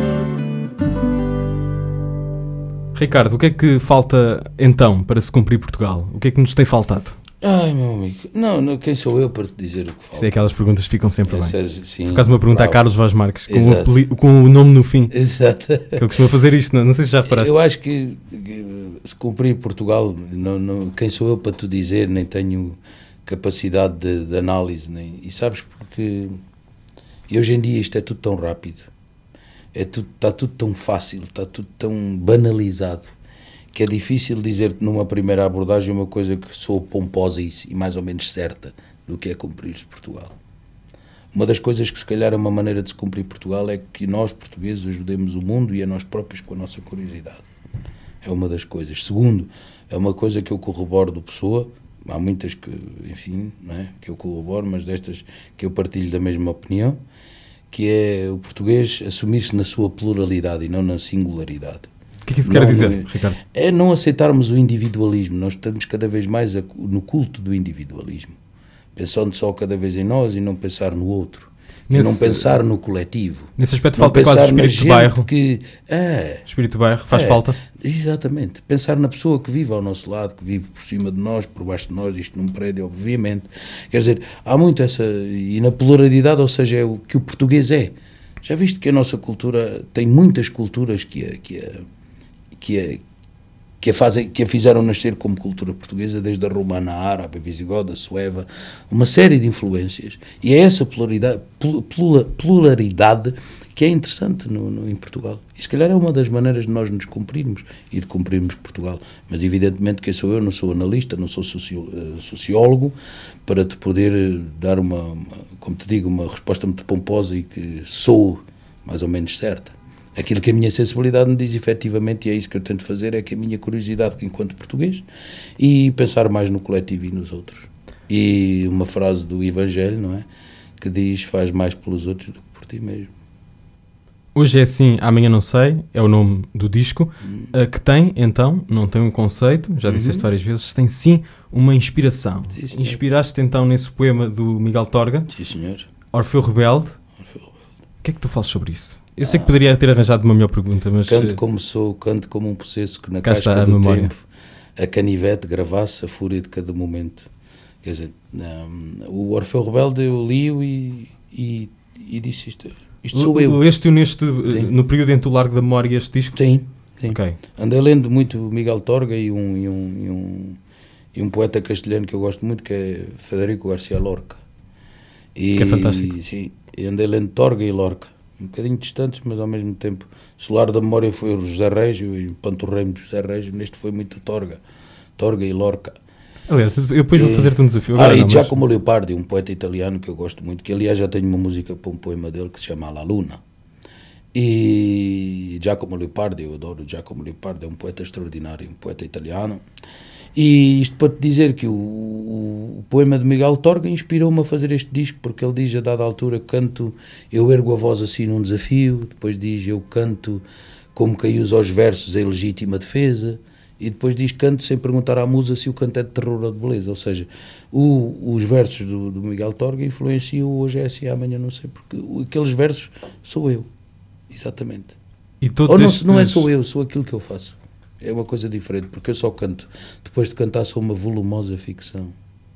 A: Ricardo, o que é que falta então para se cumprir Portugal? O que é que nos tem faltado?
B: Ai, meu amigo, não, quem sou eu para te dizer o que falta?
A: Isto é aquelas perguntas que ficam sempre bem.
B: Sim,
A: por causa de uma pergunta
B: bravo.
A: a Carlos Vaz Marques,
B: Exato.
A: com o nome no fim.
B: Exato.
A: Que ele costuma fazer isto, não sei se já reparaste.
B: Eu acho que se cumprir Portugal, quem sou eu para te dizer, nem tenho capacidade de análise, e sabes porque e hoje em dia isto é tudo tão rápido, está tudo tão fácil, está tudo tão banalizado, que é difícil dizer-te numa primeira abordagem uma coisa que soa pomposa e mais ou menos certa do que é cumprir Portugal. Uma das coisas que se calhar é uma maneira de se cumprir Portugal é que nós portugueses ajudemos o mundo e a nós próprios com a nossa curiosidade. É uma das coisas. Segundo, é uma coisa que eu corroboro do Pessoa, há muitas que, enfim, não é, que eu corroboro, mas destas que eu partilho da mesma opinião, que é o português assumir-se na sua pluralidade e não na singularidade.
A: O que é que isso quer dizer, Ricardo?
B: É não aceitarmos o individualismo. Nós estamos cada vez mais no culto do individualismo, pensando só cada vez em nós e não pensar no outro. E não pensar no coletivo.
A: Nesse aspecto falta quase o espírito de bairro. O espírito de bairro faz falta.
B: Exatamente. Pensar na pessoa que vive ao nosso lado, que vive por cima de nós, por baixo de nós, isto num prédio, obviamente. Quer dizer, há muito essa... E na pluralidade, ou seja, é o que o português é. Já viste que a nossa cultura tem muitas culturas que a fizeram nascer como cultura portuguesa, desde a romana, a árabe, a visigoda, a sueva, uma série de influências. E é essa pluralidade que é interessante em Portugal. E se calhar é uma das maneiras de nós nos cumprirmos e de cumprirmos Portugal. Mas evidentemente quem sou eu, não sou analista, não sou sociólogo, para te poder dar como te digo, uma resposta muito pomposa e que sou mais ou menos certa. Aquilo que a minha sensibilidade me diz efetivamente, e é isso que eu tento fazer, é que a minha curiosidade enquanto português e pensar mais no coletivo e nos outros. E uma frase do Evangelho, não é? Que diz, faz mais pelos outros do que por ti mesmo.
A: Hoje é assim, amanhã não sei, é o nome do disco, que tem, então, não tem um conceito, já disseste várias vezes, tem sim uma inspiração.
B: Sim,
A: inspiraste então nesse poema do Miguel Torga,
B: sim, senhor.
A: Orfeu Rebelde. O que é que tu falas sobre isso? Eu sei que poderia ter arranjado uma melhor pergunta, mas...
B: Canto como sou, canto como um processo que na
A: cá
B: casca
A: está a
B: do
A: memória.
B: tempo a canivete gravasse a fúria de cada momento. Quer dizer, o Orfeu Rebelde eu li-o e disse isto sou eu.
A: Leste-o no período entre o Largo da Memória este disco?
B: Sim.
A: Okay.
B: Andei lendo muito Miguel Torga e um poeta castelhano que eu gosto muito, que é Federico García Lorca.
A: Que é fantástico.
B: Sim, e andei lendo Torga e Lorca, um bocadinho distantes, mas ao mesmo tempo. Solar da Memória foi o José Régio e Panturreimo de José Régio, neste foi muito Torga e Lorca.
A: Aliás, eu depois vou fazer-te um desafio.
B: E Giacomo Leopardi, um poeta italiano que eu gosto muito, que aliás já tenho uma música para um poema dele que se chama La Luna. E Giacomo Leopardi, eu adoro Giacomo Leopardi, é um poeta extraordinário, um poeta italiano. E isto para te dizer que o poema de Miguel Torga inspirou-me a fazer este disco, porque ele diz, a dada altura, canto, eu ergo a voz assim num desafio, depois diz, eu canto como quem usa os versos em legítima defesa, e depois diz, canto sem perguntar à musa se o canto é de terror ou de beleza. Ou seja, os versos do Miguel Torga influenciam o hoje é assim, amanhã não sei, porque aqueles versos sou eu, exatamente.
A: E todos
B: ou não,
A: estes...
B: não é sou eu, sou aquilo que eu faço. É uma coisa diferente, porque eu só canto. Depois de cantar sou uma volumosa ficção.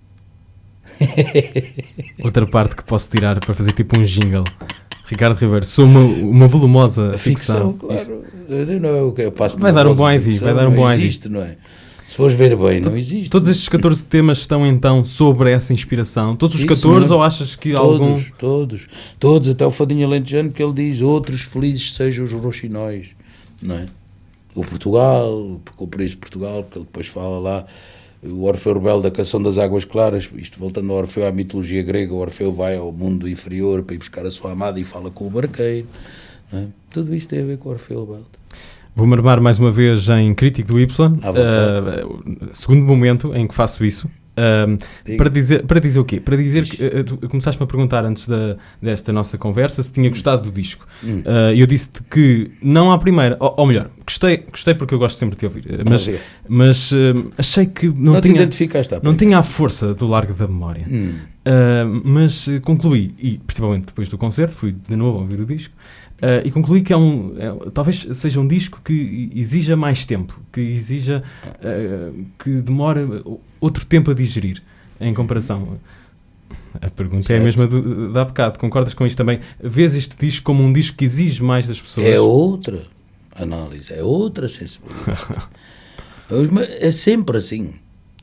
A: Outra parte que posso tirar para fazer tipo um jingle. Ricardo Ribeiro, sou uma volumosa ficção.
B: Claro. Não é o que eu passo.
A: Vai dar um bom ID, vai dar um bom ID.
B: Não existe, não é? Se fores ver bem, não existe.
A: Todos estes 14 temas estão então sobre essa inspiração? Todos os 14
B: senhor.
A: Ou achas que algum...
B: Todos, até o Fadinho Alentejano, que ele diz, outros felizes sejam os roxinóis, não é? O Portugal, porque o País de Portugal, porque ele depois fala lá, o Orfeu Rebelde, da Canção das Águas Claras, isto voltando ao Orfeu, à mitologia grega, o Orfeu vai ao mundo inferior para ir buscar a sua amada e fala com o barqueiro, não é? Tudo isto tem a ver com o Orfeu Rebelde.
A: Vou-me armar mais uma vez em Crítico do Y, segundo momento em que faço isso. Para dizer o quê? Para dizer que tu começaste-me a perguntar antes desta nossa conversa se tinha gostado do disco. Eu disse-te que não à primeira, ou melhor, gostei porque eu gosto sempre de te ouvir, mas achei que não tinha a força do Largo da Memória. Mas concluí, e principalmente depois do concerto, fui de novo a ouvir o disco, e concluí que talvez seja um disco que exija mais tempo, que exija que demore outro tempo a digerir, em comparação. A pergunta certo. É a mesma de há bocado. Concordas com isto também? Vês este disco como um disco que exige mais das pessoas?
B: É outra análise, é outra sensibilidade. É sempre assim.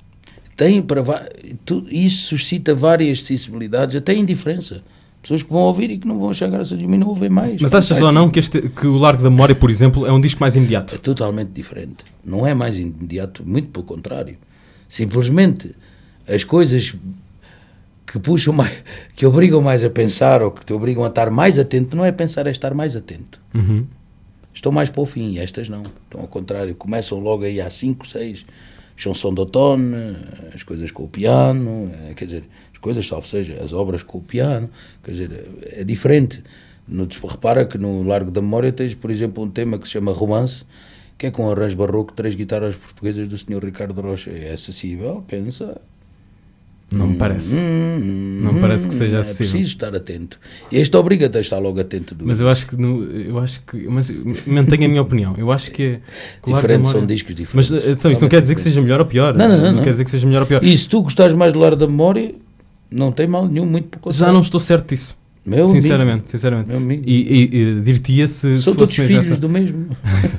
B: Isso suscita várias sensibilidades, até indiferença. Pessoas que vão ouvir e que não vão achar graça de mim, não ouvem mais.
A: Mas achas ou não que o Largo da Memória, por exemplo, é um disco mais imediato?
B: É totalmente diferente. Não é mais imediato, muito pelo contrário. Simplesmente as coisas que puxam mais, que obrigam mais a pensar ou que te obrigam a estar mais atento, não é pensar, é estar mais atento.
A: Uhum.
B: Estão mais para o fim, e estas não. Estão ao contrário, começam logo aí há 5, 6, chanson d'automne, as coisas com o piano, quer dizer, as coisas, salvo seja, as obras com o piano, quer dizer, é diferente. Repara que no Largo da Memória tens, por exemplo, um tema que se chama Romance, que é com arranjo barroco, 3 guitarras portuguesas do Sr. Ricardo Rocha. É acessível, pensa.
A: Não me parece. Não me parece que seja acessível.
B: É preciso estar atento. Este obriga-te a estar logo atento.
A: Mas eu acho que mas mantenho a minha opinião. Eu acho que é...
B: Diferentes, são discos diferentes.
A: Mas então, isto não quer dizer que seja melhor ou pior. Não quer dizer que seja melhor ou pior.
B: E se tu gostares mais do Largo da Memória, não tem mal nenhum, muito por conta.
A: Já não estou certo disso. Sinceramente.
B: Meu amigo.
A: E dir-te-ia se
B: são todos filhos do mesmo.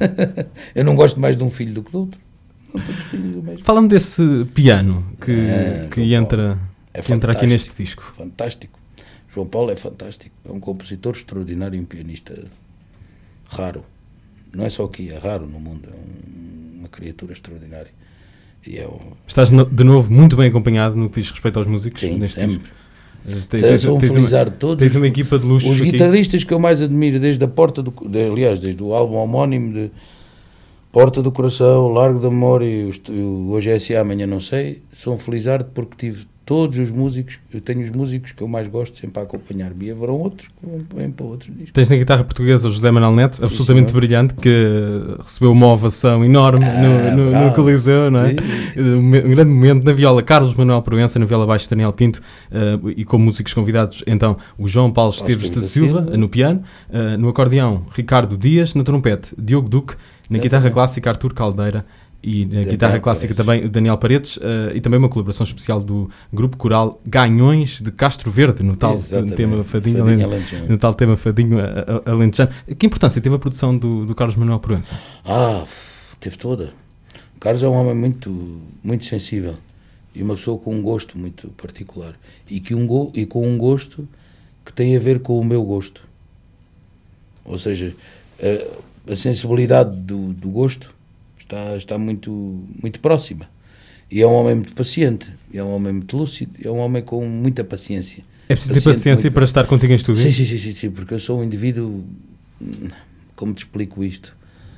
B: Eu não gosto mais de um filho do que do outro. São todos filhos do mesmo.
A: Fala-me desse piano que entra aqui neste disco.
B: Fantástico. João Paulo é fantástico. É um compositor extraordinário e um pianista raro. Não é só aqui, é raro no mundo. É uma criatura extraordinária. E
A: Estás de novo muito bem acompanhado no que diz respeito aos músicos.
B: Sim,
A: neste
B: sempre.
A: disco.
B: Sou um felizardo de todos.
A: Tens uma equipa de luxo.
B: Os guitarristas que eu mais admiro, desde desde o álbum homónimo de Porta do Coração, Largo da Memória e Hoje é assim, amanhã não sei, sou um felizardo porque tive todos os músicos, eu tenho os músicos que eu mais gosto sempre a acompanhar-me, e haverão outros que vêm para outros discos.
A: Tens na guitarra portuguesa o José Manuel Neto, absolutamente brilhante, que recebeu uma ovação enorme no Coliseu, não é? Um grande momento. Na viola, Carlos Manuel Proença, na viola baixo, Daniel Pinto, e como músicos convidados, então, o João Paulo Esteves da Silva, no piano, no acordeão, Ricardo Dias, na trompete, Diogo Duque, na guitarra clássica, Artur Caldeira, e na guitarra clássica também o Daniel Paredes, e também uma colaboração especial do grupo coral Ganhões de Castro Verde, no tal tema Fadinho Alentejano. No tal tema Fadinho Alentejano. Que importância teve a produção do Carlos Manuel Proença?
B: Teve toda. O Carlos é um homem muito, muito sensível e uma pessoa com um gosto muito particular e com um gosto que tem a ver com o meu gosto. Ou seja, a sensibilidade do gosto está muito, muito próxima. E é um homem muito paciente, é um homem muito lúcido, é um homem com muita paciência.
A: É preciso ter paciência para estar contigo em estúdio?
B: Sim, porque eu sou um indivíduo, como te explico isto,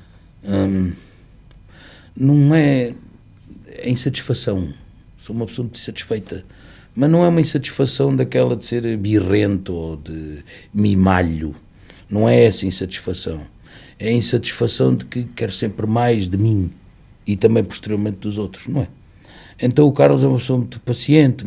B: não é insatisfação, sou uma pessoa muito insatisfeita, mas não é uma insatisfação daquela de ser birrento ou de mimalho, não é essa insatisfação, é a insatisfação de que quero sempre mais de mim e também posteriormente dos outros, não é? Então o Carlos é uma pessoa muito paciente,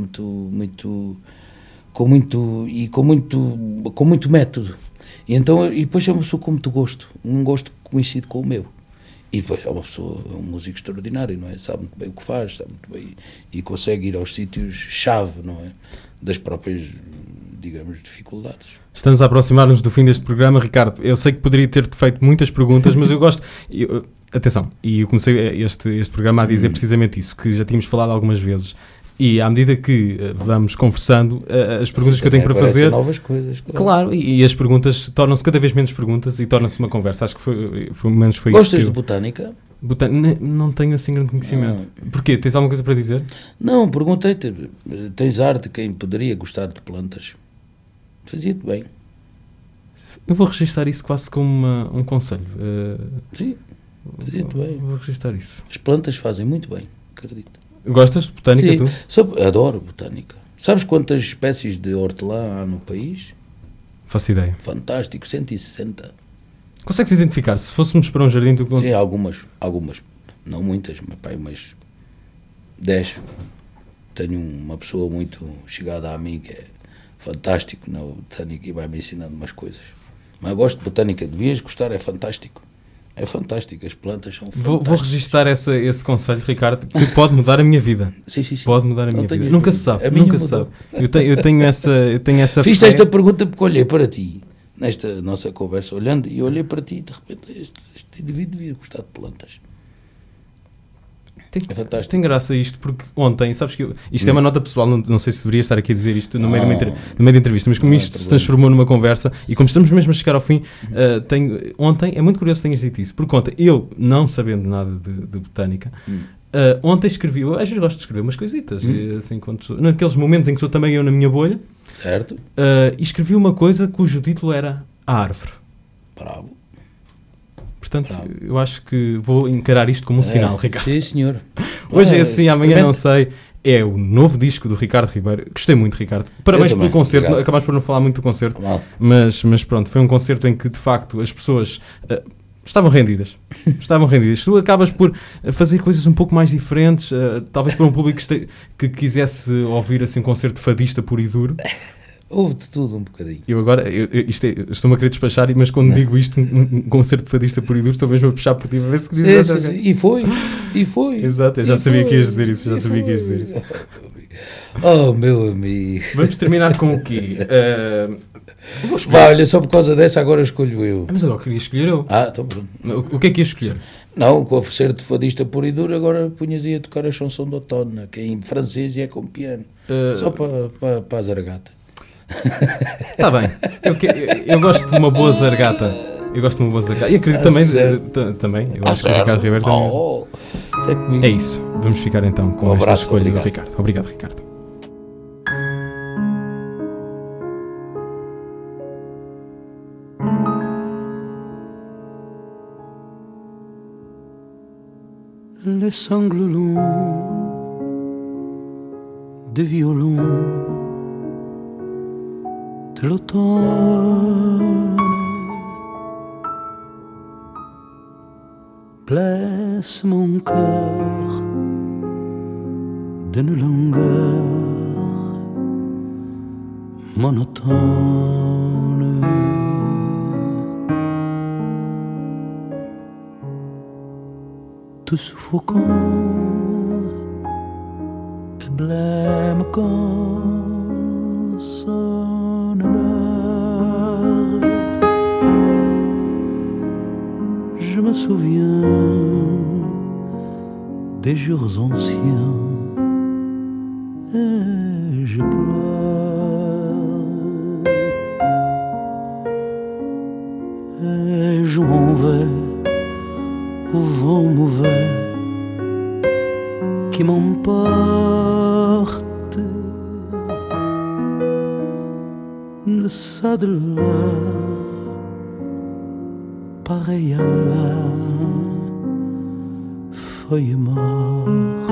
B: com muito método, e depois é uma pessoa com muito gosto, um gosto que coincide com o meu. E depois é um músico extraordinário, não é? Sabe muito bem o que faz, sabe muito bem, e consegue ir aos sítios-chave, não é? Das próprias, digamos, dificuldades.
A: Estamos a aproximar-nos do fim deste programa, Ricardo. Eu sei que poderia ter-te feito muitas perguntas, mas eu gosto... atenção, e eu comecei este programa a dizer precisamente isso, que já tínhamos falado algumas vezes. E à medida que vamos conversando, as perguntas que eu tenho para fazer...
B: novas coisas.
A: Claro, e as perguntas tornam-se cada vez menos perguntas e torna-se uma conversa. Acho que pelo menos foi
B: Gostas
A: isso.
B: de botânica?
A: Não tenho assim grande conhecimento. Porquê? Tens alguma coisa para dizer?
B: Não, perguntei-te. Tens arte, quem poderia gostar de plantas? Fazia-te bem.
A: Eu vou registrar isso quase como um conselho.
B: Sim, fazia-te bem.
A: Vou registrar isso.
B: As plantas fazem muito bem, acredito.
A: Gostas de botânica,
B: sim,
A: tu?
B: Adoro botânica. Sabes quantas espécies de hortelã há no país?
A: Faço ideia.
B: Fantástico, 160.
A: Consegues identificar? Se fôssemos para um jardim...
B: Sim, algumas. Não muitas, mas 10. Tenho uma pessoa muito chegada a mim que é fantástico na botânica e vai-me ensinando umas coisas. Mas gosto de botânica, devias gostar, é fantástico. É fantástico, as plantas são fantásticas.
A: Vou registrar esse conselho, Ricardo, que pode mudar a minha vida.
B: Sim.
A: Pode mudar a minha vida. Nunca se sabe. Eu tenho essa
B: Fiz esta pergunta porque olhei para ti, nesta nossa conversa, olhei para ti e de repente este indivíduo devia gostar de plantas. É fantástico.
A: Tem graça isto, porque ontem, sabes que isto é uma nota pessoal, não sei se deveria estar aqui a dizer isto no meio da entrevista, mas como isto se transformou numa conversa e como estamos mesmo a chegar ao fim, ontem, é muito curioso que tenhas dito isso, porque ontem, eu, não sabendo nada de botânica, ontem escrevi, eu às vezes gosto de escrever umas coisitas, assim, naqueles momentos em que sou também eu na minha bolha,
B: certo?
A: E escrevi uma coisa cujo título era A Árvore.
B: Bravo.
A: Portanto, eu acho que vou encarar isto como um sinal, Ricardo.
B: Sim, senhor.
A: Hoje é assim, amanhã não sei. É o novo disco do Ricardo Ribeiro. Gostei muito, Ricardo. Parabéns pelo concerto.
B: Obrigado.
A: Acabaste por não falar muito do concerto.
B: Mal.
A: Mas pronto, foi um concerto em que, de facto, as pessoas estavam rendidas. Tu acabas por fazer coisas um pouco mais diferentes, talvez para um público que quisesse ouvir assim, um concerto fadista puro e duro.
B: Houve de tudo um bocadinho.
A: Eu agora, estou-me a querer despachar, mas quando digo isto, um concerto fadista por iduro, estou mesmo a puxar por ti para ver se dizes.
B: Sim. E foi.
A: Exato, eu já sabia que ias dizer isso.
B: Oh, meu amigo.
A: Vamos terminar com o quê?
B: Olha, só por causa dessa agora escolho eu.
A: Mas agora queria escolher eu.
B: Então pronto.
A: O que é que ias escolher?
B: Não, com o concerto fadista por iduro, agora punhas aí a tocar a chanson de outono, que é em francês e é com piano. Só para a zargata.
A: Está bem, eu gosto de uma boa zargata. E acredito também. Eu acho que o Ricardo Ribeiro também. É isso, vamos ficar então com esta escolha do Ricardo. Obrigado, Ricardo.
D: Les sanglots longs de violon de l'automne blessent mon cœur d'une langueur monotone. tout suffocant et blême quand sonne l'heure. Je me souviens des jours anciens et je pleure. Et je m'en vais au vent mauvais qui m'emporte de ça de là, pareil à la feuille morte.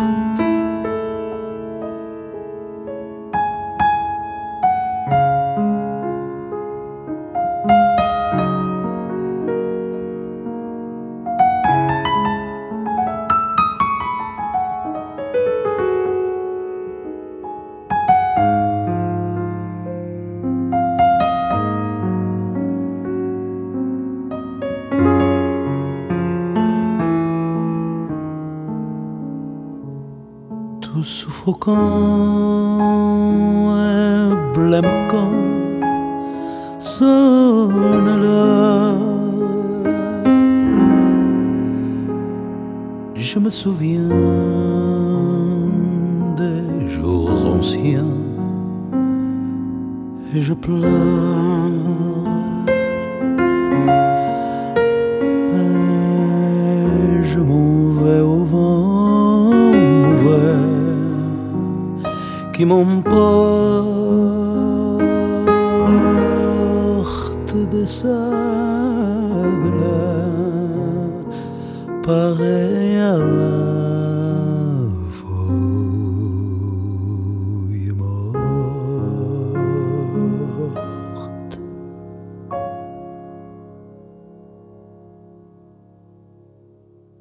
D: Tout suffocant et blême quand sonne l'heure. Je me souviens des jours anciens et je pleure. Et je m'en vais au vent qui m'emporte des sables pareil à la